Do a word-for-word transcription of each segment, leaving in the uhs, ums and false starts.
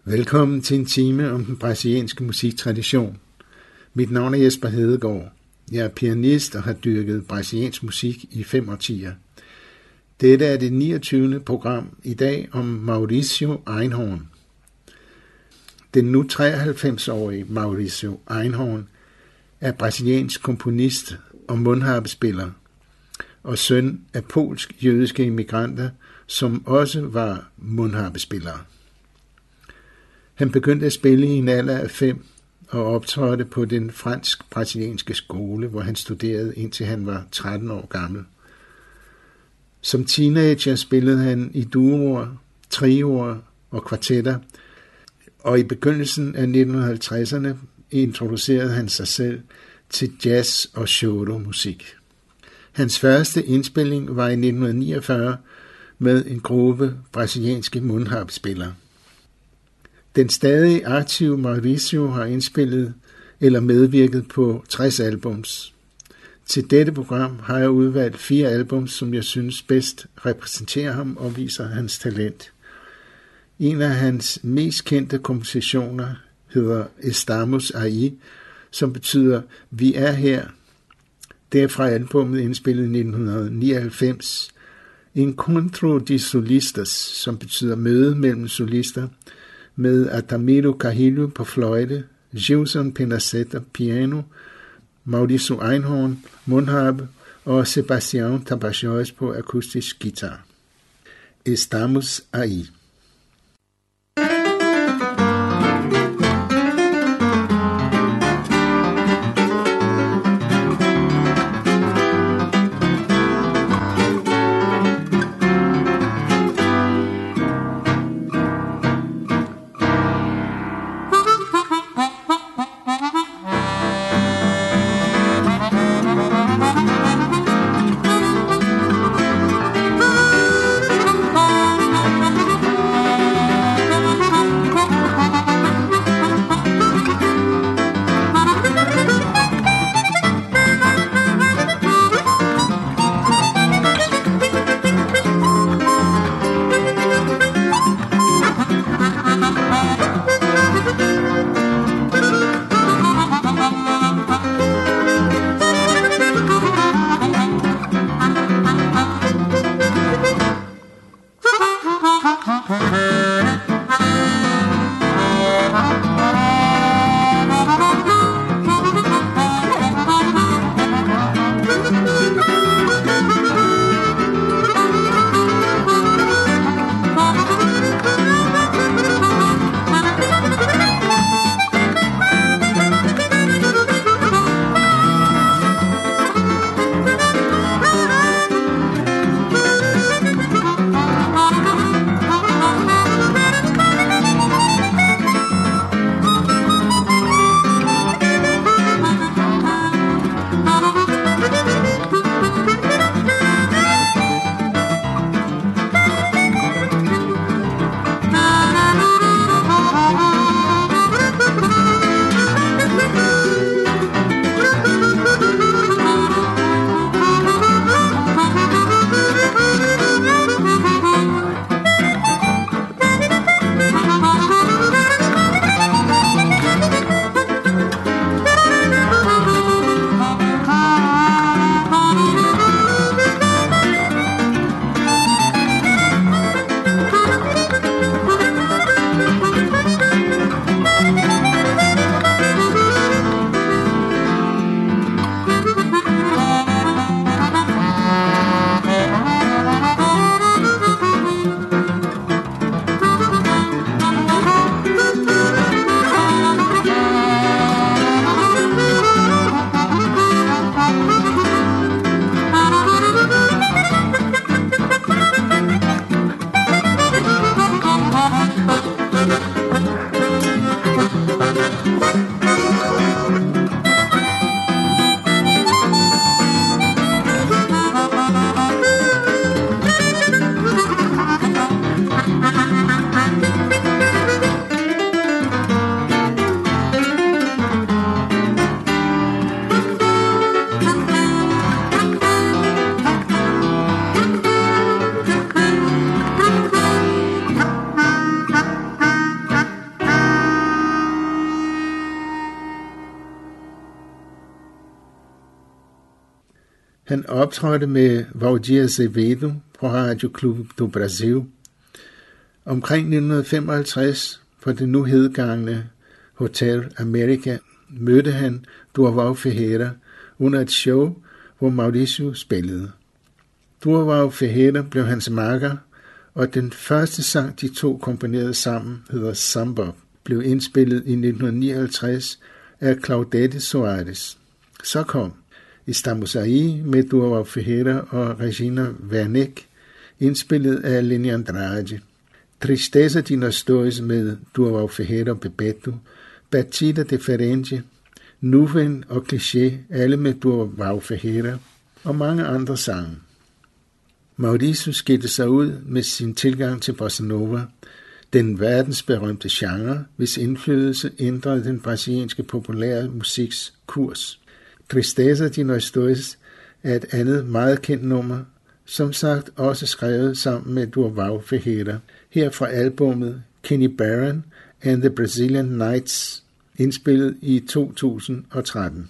Velkommen til en time om den brasilianske musiktradition. Mit navn er Jesper Hedegaard. Jeg er pianist og har dyrket brasiliansk musik i fem årtier. Dette er det niogtyvende program i dag om Maurício Einhorn. Den nu treoghalvfems-årige Maurício Einhorn er brasiliansk komponist og mundharpespiller og søn af polsk-jødiske immigranter, som også var mundharpespillere. Han begyndte at spille i en alder af fem og optrådte på den fransk-brasilianske skole, hvor han studerede indtil han var tretten år gammel. Som teenager spillede han i duoer, trioer og kvartetter, og i begyndelsen af nitten halvtredserne introducerede han sig selv til jazz og choro-musik. Hans første indspilning var i nitten niogfyrre med en gruppe brasilianske mundharpespillere. Den stadig aktive Maurício har indspillet eller medvirket på tres albums. Til dette program har jeg udvalgt fire albums, som jeg synes bedst repræsenterer ham og viser hans talent. En af hans mest kendte kompositioner hedder Estamos Aí, som betyder Vi er her. Det er fra albumet indspillet i nitten nioghalvfems. Encontro de Solistas, som betyder møde mellem solister, med Adalmiro Carrilho på fløjte, Gilson Penaceta piano, Maurício Einhorn mundharpe og Sebastião Tapajós på akustisk guitar. Estamos Aí. Han optrådte med Valdir Azevedo på Radio Club do Brasil. Omkring nitten femoghalvtreds på det nu hedgangne Hotel America mødte han Durval Ferreira under et show, hvor Mauricio spillede. Durval Ferreira blev hans makker, og den første sang, de to komponerede sammen, hedder Samba, blev indspillet i nitten nioghalvtreds af Claudete Soares. Så kom Estamos Aí med Durval Ferreira og Regina Werneck, indspillet af Lenny Andrade. Tristeza de Nós Dois med Durval Ferreira og Bebeto, Batida Diferente, Nuvem og Cliché, alle med Durval Ferreira, og mange andre sange. Mauricio skilte sig ud med sin tilgang til bossa nova, den verdensberømte genre, hvis indflydelse ændrede den brasilianske populære musiks kurs. Tristeza de Nós Dois er et andet meget kendt nummer, som sagt også skrevet sammen med Durval Ferreira, her fra albummet Kenny Barron and the Brazilian Nights, indspillet i to tusind og tretten.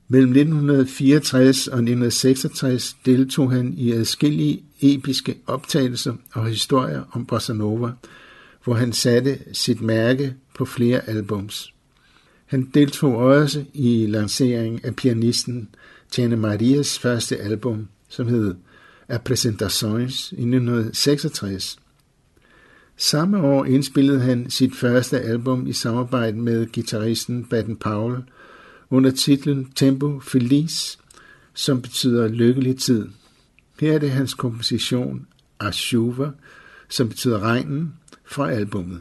Mellem nitten fireogtres og nitten seksogtres deltog han i adskillige episke optagelser og historier om bossa nova, hvor han satte sit mærke på flere albums. Han deltog også i lanceringen af pianisten Tjane Marias første album, som hed Apresentações i nitten seksogtres. Samme år indspillede han sit første album i samarbejde med guitaristen Baden Powell under titlen Tempo Feliz, som betyder lykkelig tid. Her er det hans komposition A Chuva, som betyder regnen, fra albummet.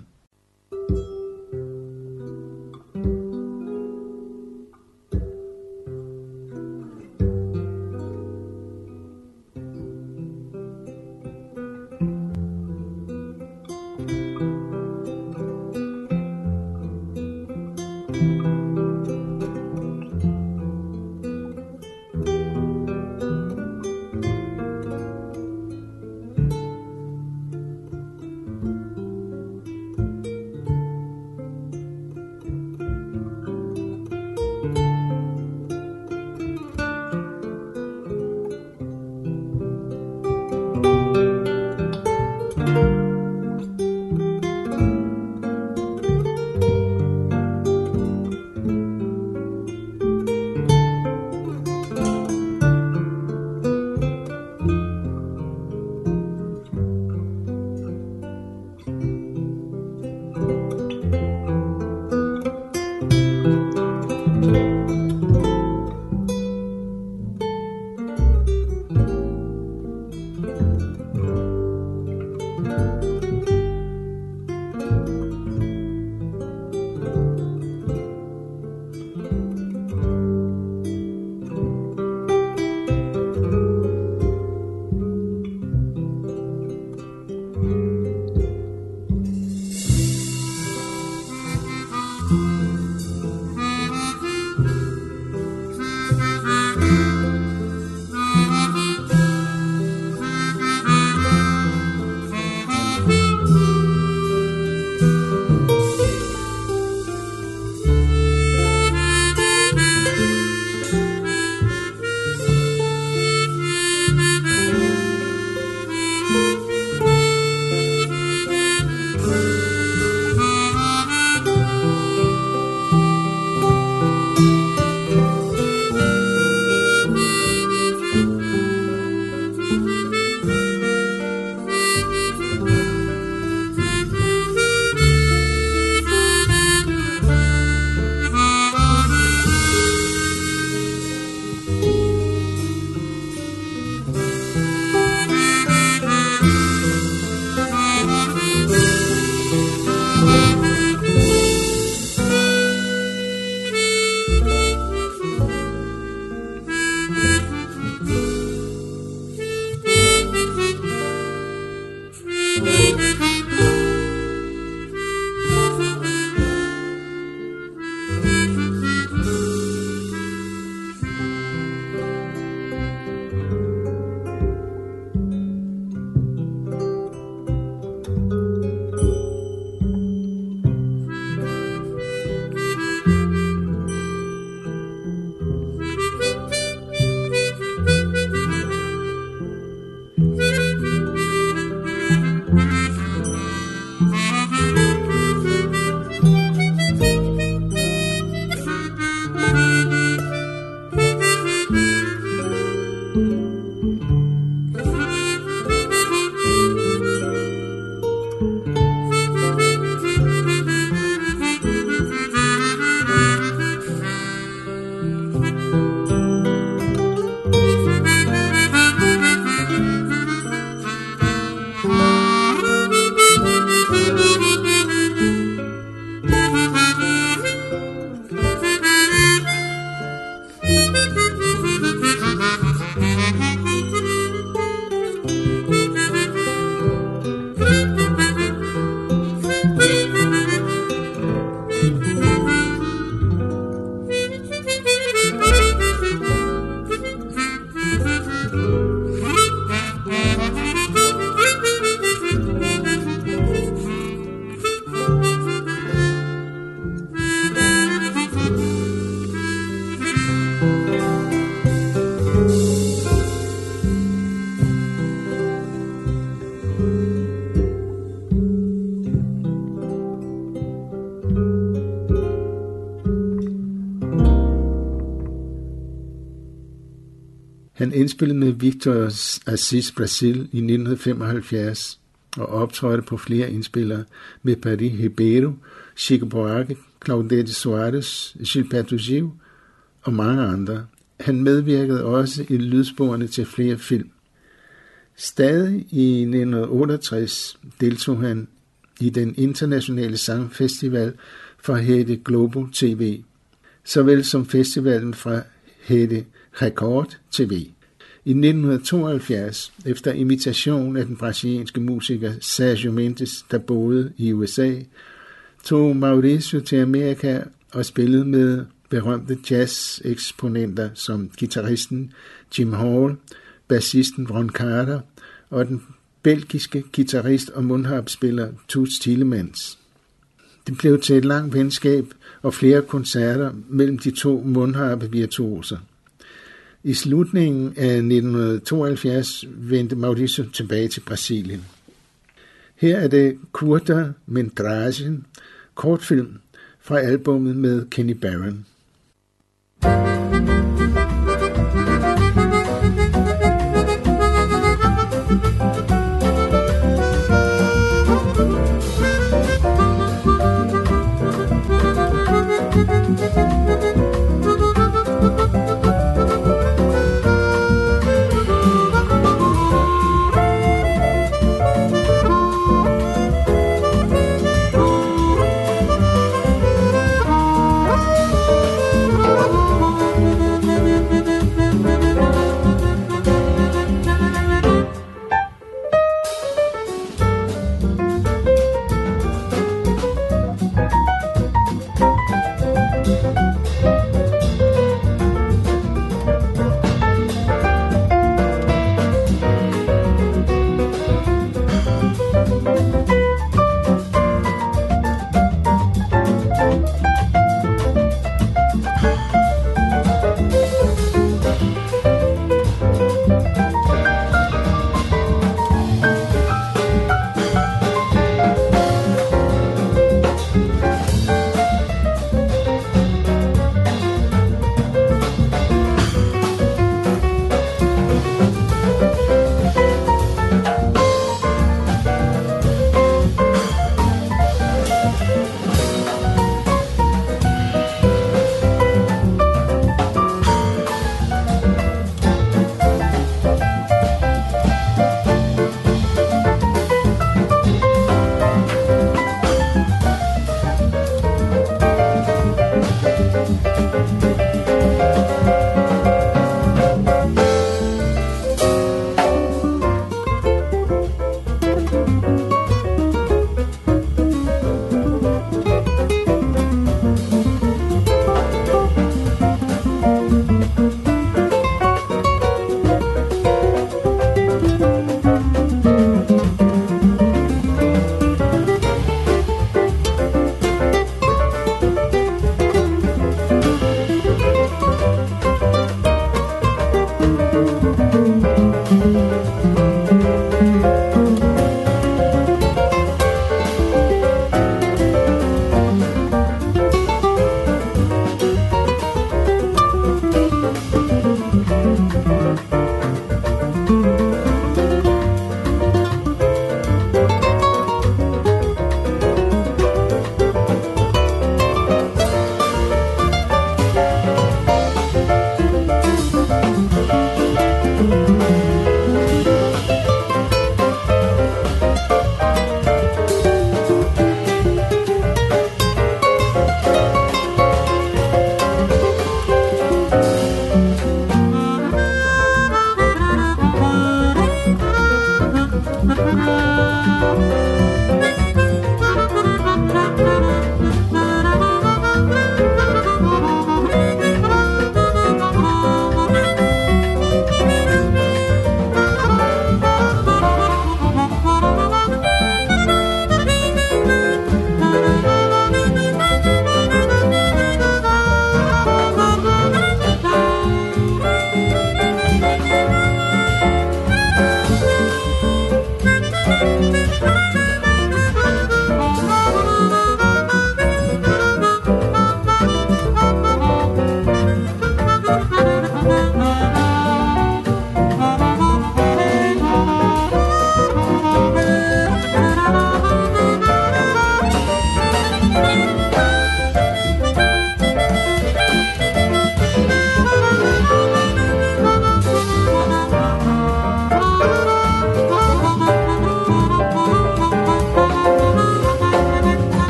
Han indspillede med Victor Assis Brasil i nitten femoghalvfjerds og optrådte på flere indspillere med Paris Ribeiro, Chico Buarque, Claudete Soares, Gilberto Gil og mange andre. Han medvirkede også i lydsporene til flere film. Stadig i nitten otteogtres deltog han i den internationale sangfestival fra Rede Globo T V, såvel som festivalen fra Rede Record T V. I nitten tooghalvfjerds, efter imitation af den brasilianske musiker Sergio Mendes, der boede i U S A, tog Mauricio til Amerika og spillede med berømte jazz-eksponenter som guitaristen Jim Hall, bassisten Ron Carter og den belgiske guitarist og mundharpspiller Toots Thielemans. Det blev til et langt venskab og flere koncerter mellem de to mundharpe-virtuoser. I slutningen af nitten tooghalvfjerds vendte Mauricio tilbage til Brasilien. Her er det Curta Metragen, kortfilm fra albummet med Kenny Barron.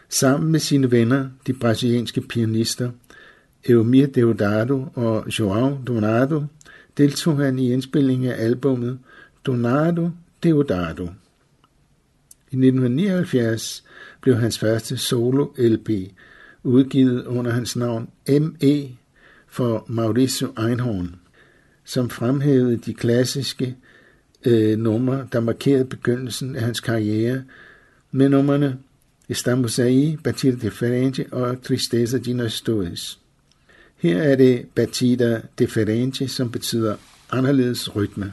Sammen med sine venner, de brasilianske pianister, Eumir Deodato og João Donato, deltog han i indspillingen af albummet Donato Deodato. I nitten nioghalvfjerds blev hans første solo-L P udgivet under hans navn M E for Maurício Einhorn, som fremhævede de klassiske øh, numre, der markerede begyndelsen af hans karriere, med numrene Estamos aí, Batida Diferente og Tristeza de Nós Dois. Her er det Batida Diferente, som betyder anderledes rytme.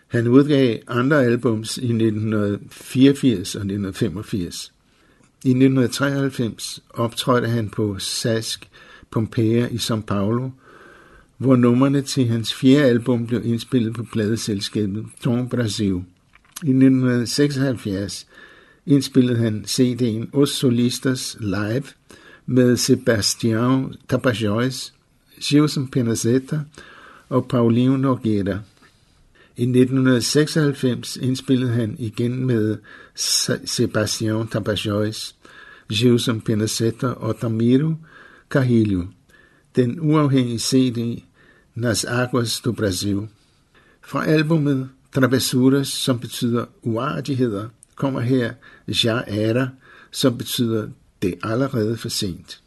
Han udgav andre albums i nitten fireogfirs og nitten femogfirs. I nitten treoghalvfems optrådte han på Sask Pompeia i São Paulo, hvor numrene til hans fjerde album blev indspillet på pladeselskabet Tom Brasil. I nitten seksoghalvfjerds indspillede han C D'en Os Solistas Live med Sebastião Tapajós, Gilson Penazeta og Paulinho Nogueira. I nitten seksoghalvfems indspillede han igen med Sebastião Tapajós, Gilson Penazeta og Tamiro Carrilho, den uafhængige C D Nas Águas do Brasil. Fra albumet Travessuras, som betyder uartigheder, kommer her Já Era, som betyder det er allerede for sent.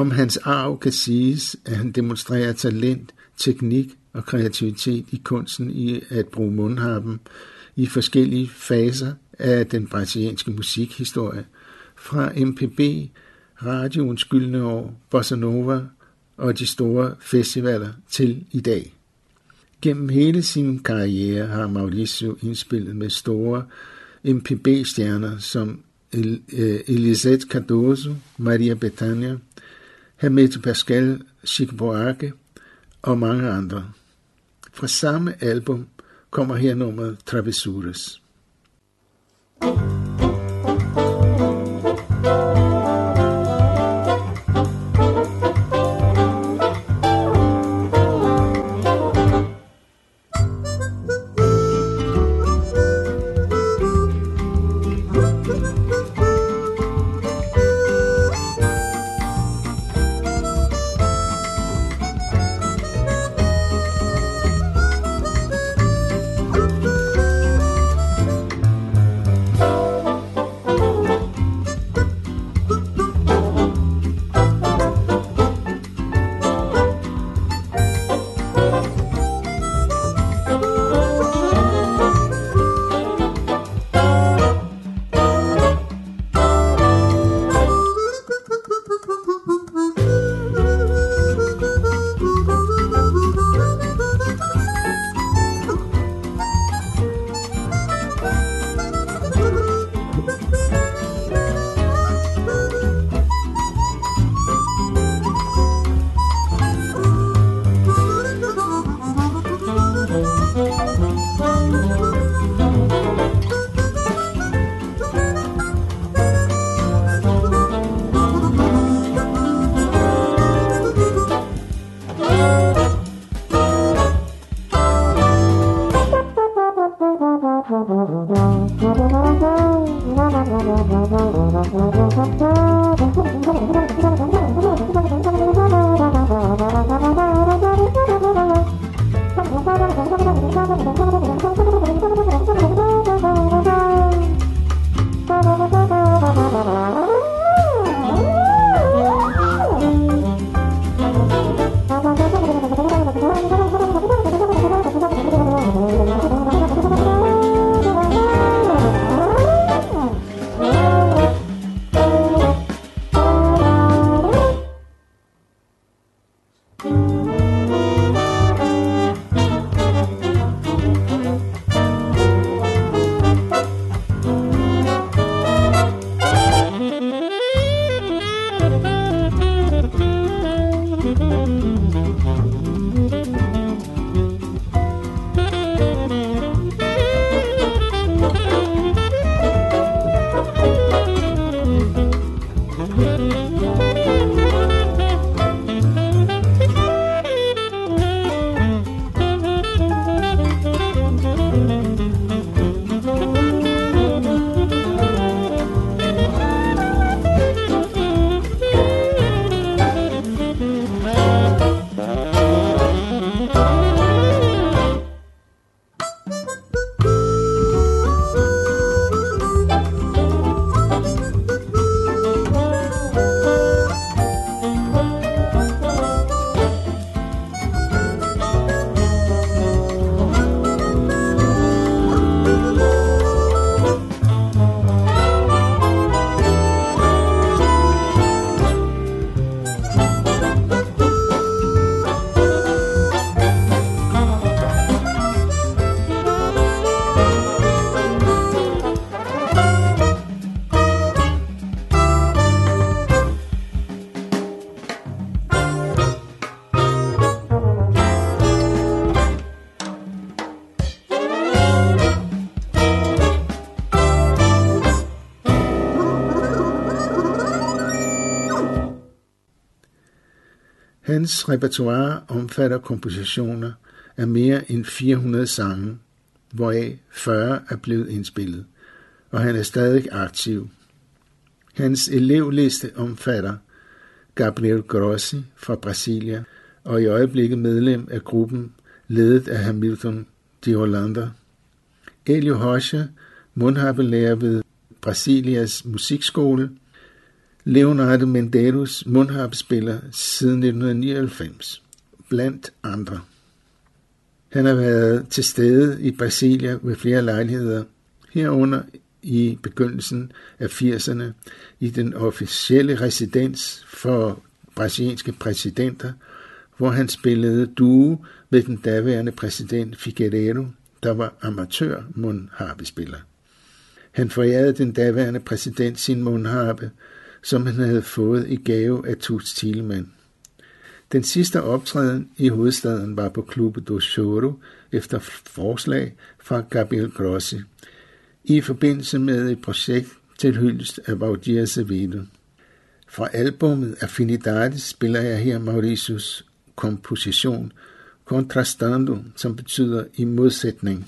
Om hans arv kan siges, at han demonstrerer talent, teknik og kreativitet i kunsten i at bruge mundharpen i forskellige faser af den brasilianske musikhistorie, fra M P B, radioens gyldne år, bossa nova og de store festivaler til i dag. Gennem hele sin karriere har Maurício indspillet med store M P B-stjerner som Elisete Cardoso, Maria Bethânia, Hermeto Pascoal, Chico Buarque og mange andre. Fra samme album kommer her nummeret Travessuras. Hans repertoire omfatter kompositioner af mere end fire hundrede sange, hvoraf fyrre er blevet indspillet, og han er stadig aktiv. Hans elevliste omfatter Gabriel Grossi fra Brasilia, og i øjeblikket medlem af gruppen ledet af Hamilton de Holanda. Elio Rocha, mundharpelærer ved Brasilias musikskole. Leonardo Medeiros, mundharpespiller siden nitten nioghalvfems, blandt andre. Han har været til stede i Brasilia ved flere lejligheder, herunder i begyndelsen af firserne i den officielle residens for brasilianske præsidenter, hvor han spillede duo med den daværende præsident Figueiredo, der var amatør mundharpespiller. Han forærede den daværende præsident sin mundharpe, som han havde fået i gave af Toots Thielemans. Den sidste optræden i hovedstaden var på Clube do Choro efter forslag fra Gabriel Grossi, i forbindelse med et projekt til hyldest af Valdir Azevedo. Fra albummet Afinidades spiller jeg her Mauricios komposition Contrastando, som betyder i modsætning.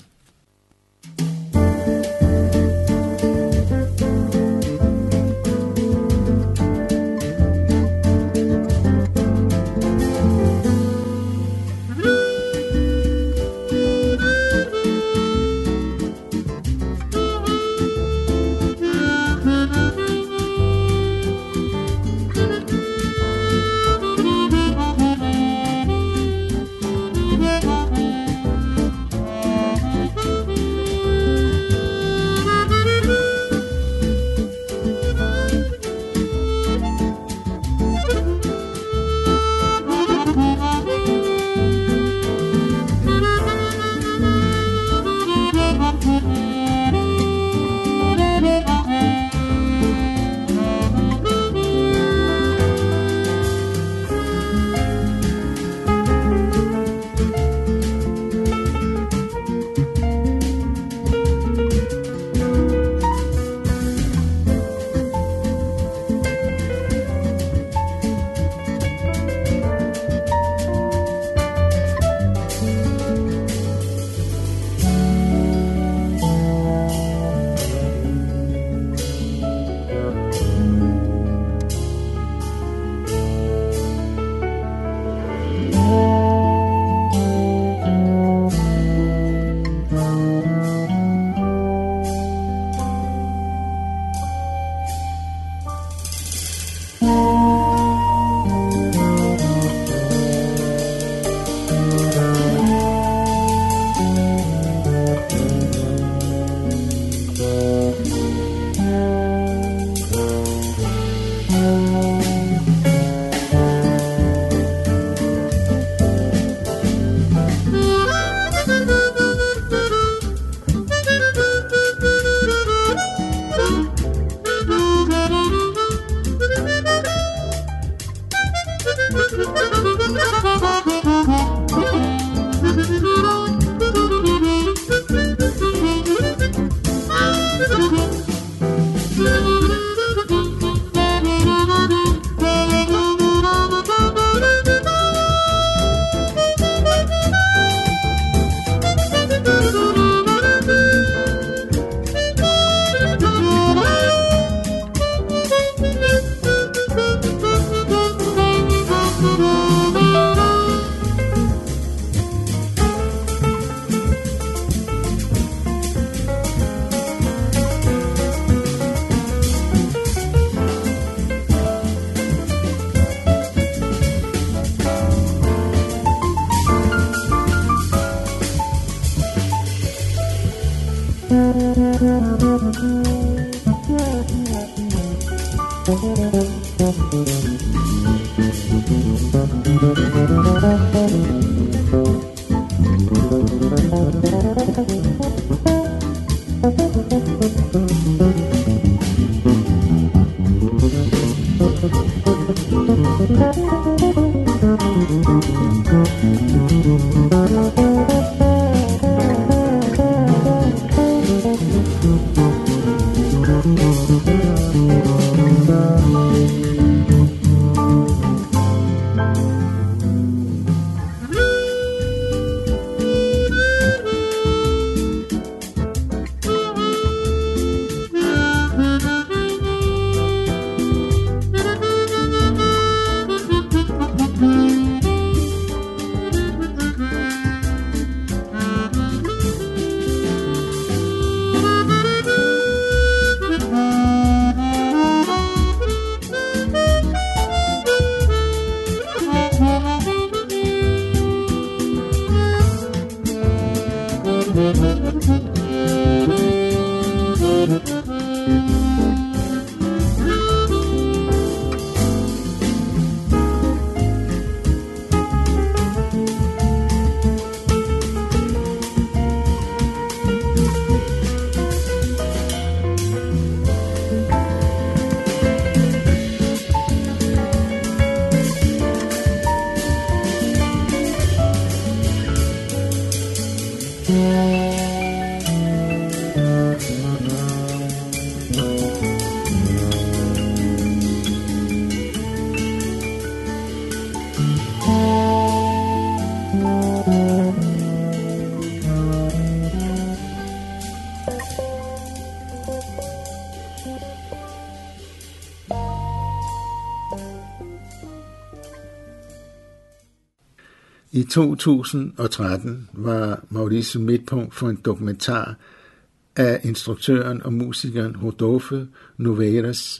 I to tusind og tretten var Mauricio midtpunkt for en dokumentar af instruktøren og musikeren Rodolfo Nogueiras.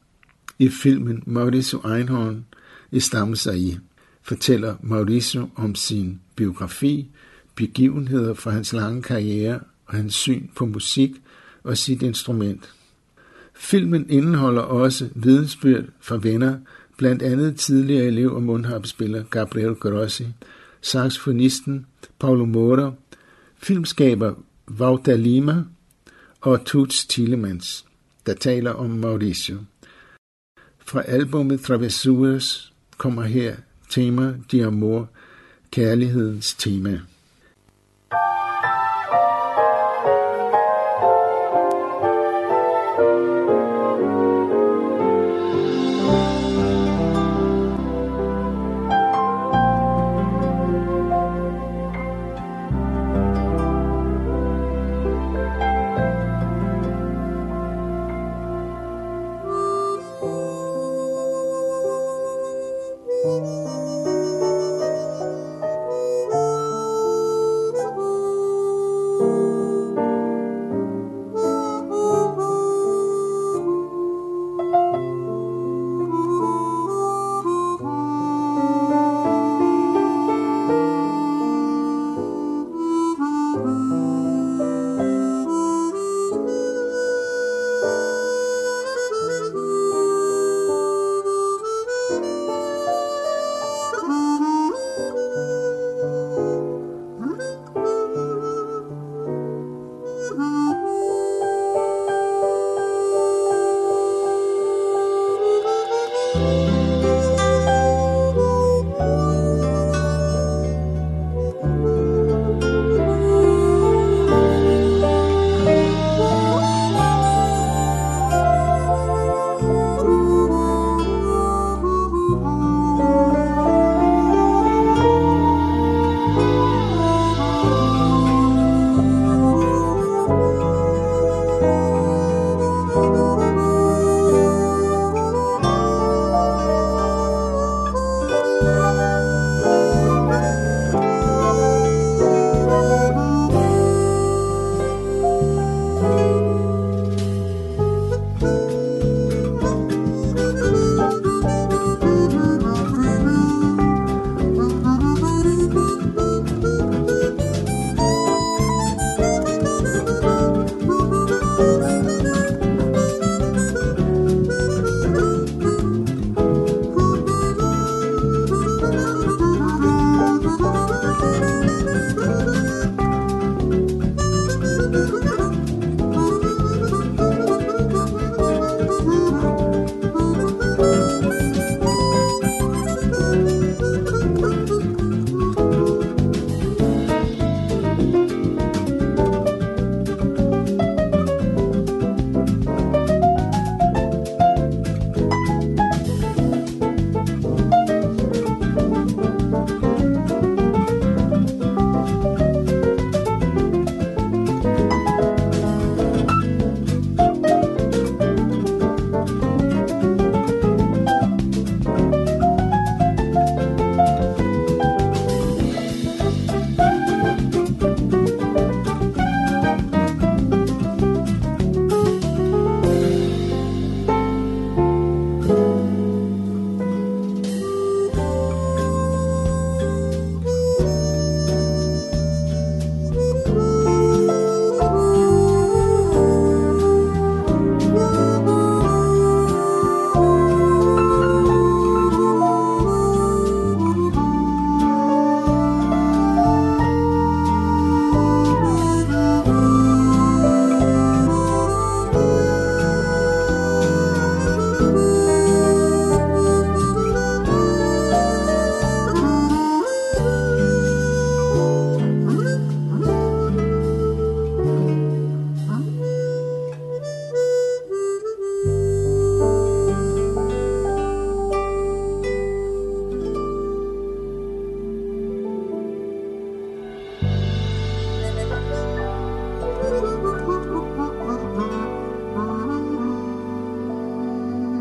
I filmen Mauricio Einhorn i Stammelser i fortæller Mauricio om sin biografi, begivenheder fra hans lange karriere og hans syn på musik og sit instrument. Filmen indeholder også vidensbyrd fra venner, blandt andet tidligere elev og mundharpespiller Gabriel Grossi, saxofonisten Paulo Moura, filmskaber Walter Lima og Toots Thielemans, der taler om Mauricio. Fra albumet Travessuras kommer her tema de amor, kærlighedens tema.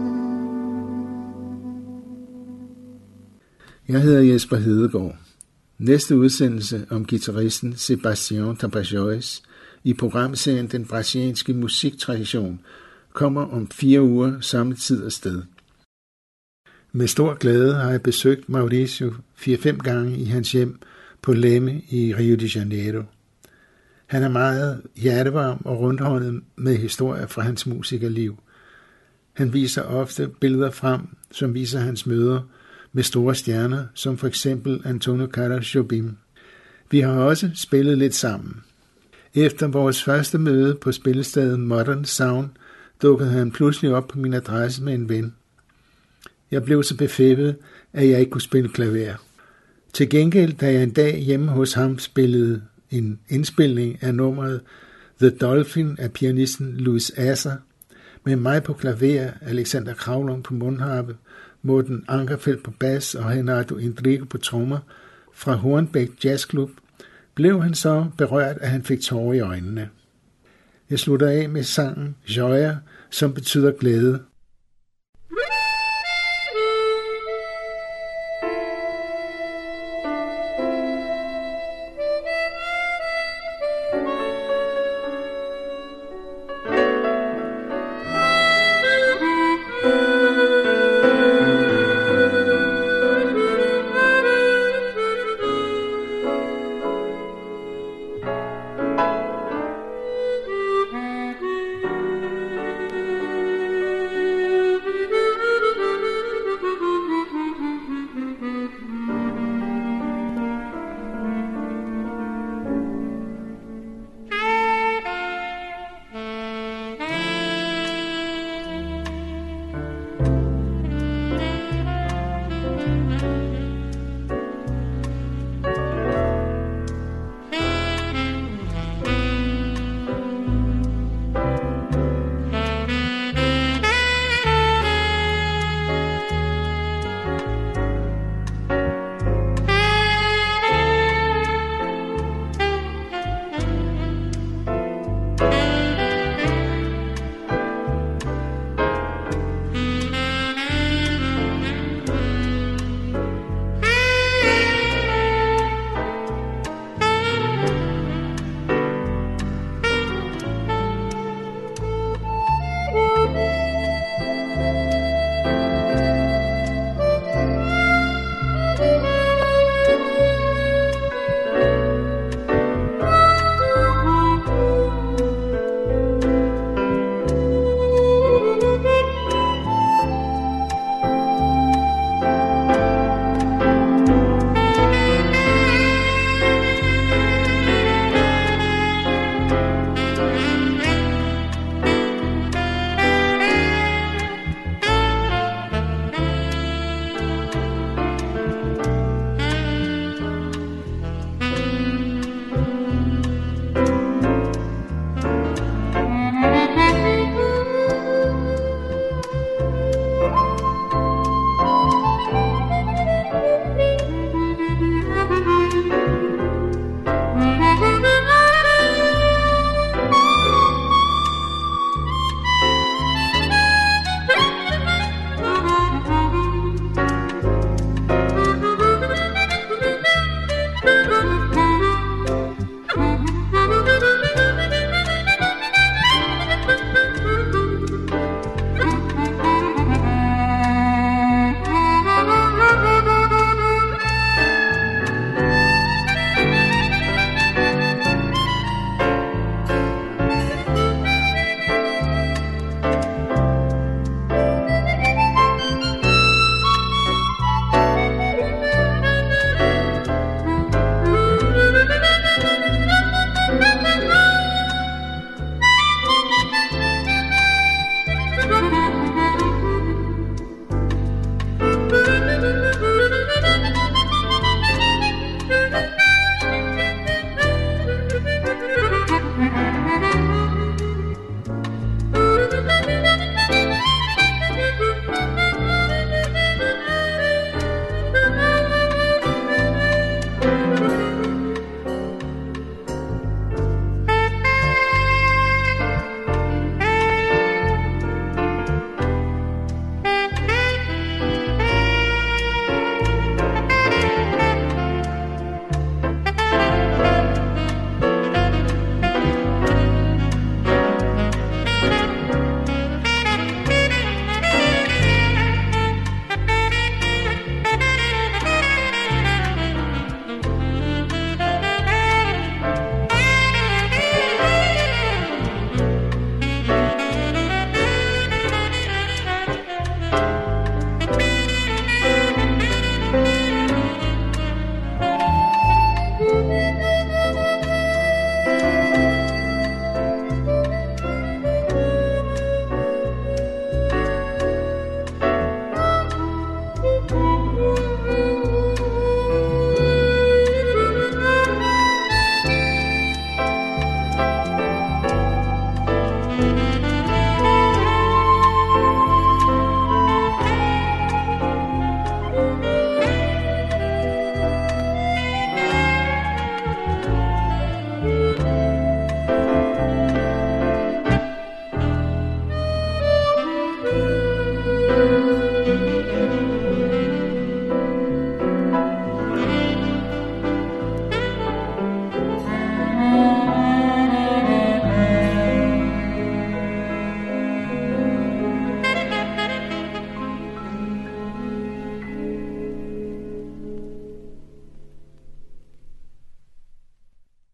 Jeg hedder Jesper Hedegaard. Næste udsendelse om guitaristen Sebastião Tapajós i programserien Den brasilianske musiktradition kommer om fire uger samme tid og sted. Med stor glæde har jeg besøgt Mauricio fire-fem gange i hans hjem på Leme i Rio de Janeiro. Han er meget hjertevarm og rundhåndet med historier fra hans musikerliv. Han viser ofte billeder frem, som viser hans møder med store stjerner, som for eksempel Antonio Carlos Jobim. Vi har også spillet lidt sammen. Efter vores første møde på spillestedet Modern Sound, dukkede han pludselig op på min adresse med en ven. Jeg blev så befævet, at jeg ikke kunne spille klaver. Til gengæld, da jeg en dag hjemme hos ham spillede en indspilning af nummeret The Dolphin af pianisten Louis Asser, med mig på klaver, Alexander Kravlund på mundharpe, Morten Ankerfeldt på bas og Renato Indrigo på trommer fra Hornbæk Jazzklub, blev han så berørt, at han fik tårer i øjnene. Jeg slutter af med sangen Joia, som betyder glæde.